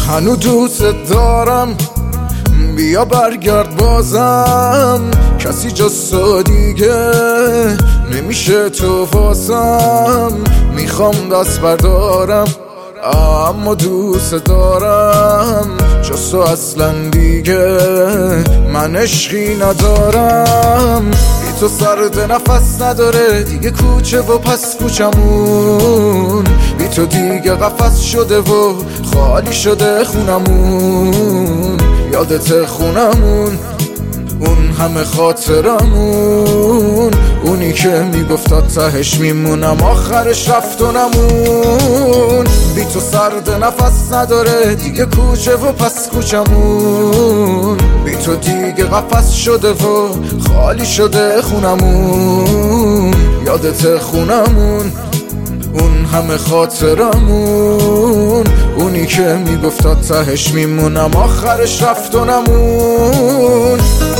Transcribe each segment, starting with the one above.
هنو دوست دارم، بیا برگرد بازم. کسی جز تو دیگه نمیشه تو واسم. میخوام دست بردارم اما دوست دارم، جز تو اصلا دیگه من عشقی ندارم. بی تو سرد نفس نداره دیگه کوچه و پس کوچمون. بی تو دیگه قفس شده و خالی شده خونمون. یادت خونمون، اون همه خاطرمون، اونی که میگفت تهش میمونم آخرش رفت و نمون. بی تو سرد نفس نداره دیگه کوچه و پس کوچمون. بی تو دیگه قفس شده و خالی شده خونمون. یادت خونمون، اون همه خاطرمون، اونی که میگفت تهش میمونم آخرش رفت و نمون.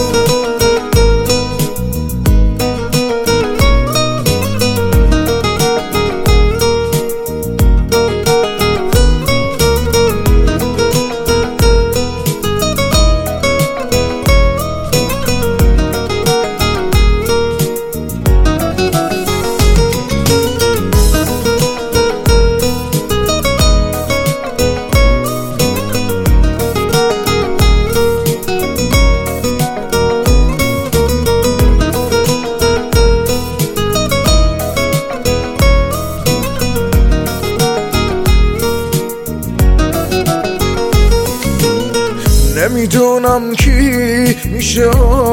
نمیدونم کی میشه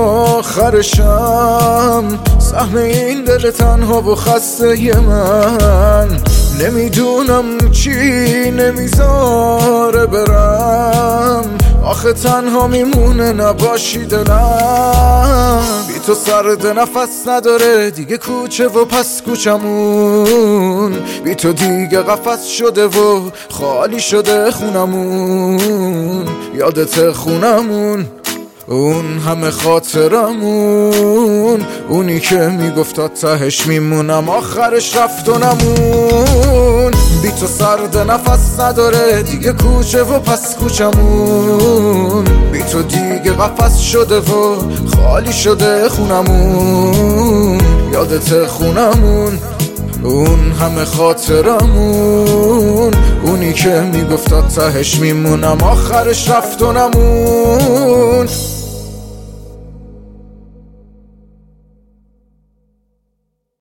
آخرشم، سهم این دل تنها و خسته من. نمیدونم چی نمیذاره برم، آخه تنها میمونه نباشی دلم. بی تو سرد نفس نداره دیگه کوچه و پس کوچمون. بی تو دیگه قفس شده و خالی شده خونمون. یادت خونمون، اون همه خاطرمون، اونی که میگفت تهش میمونم آخرش رفت و نمون. بی تو سرد نفس نداره دیگه کوچه و پس کوچمون. بی تو دیگه قفس شده و خالی شده خونمون. یادت خونمون، اون همه خاطرمون، اونی که میگفت تهش میمونم آخرش رفت و نمون.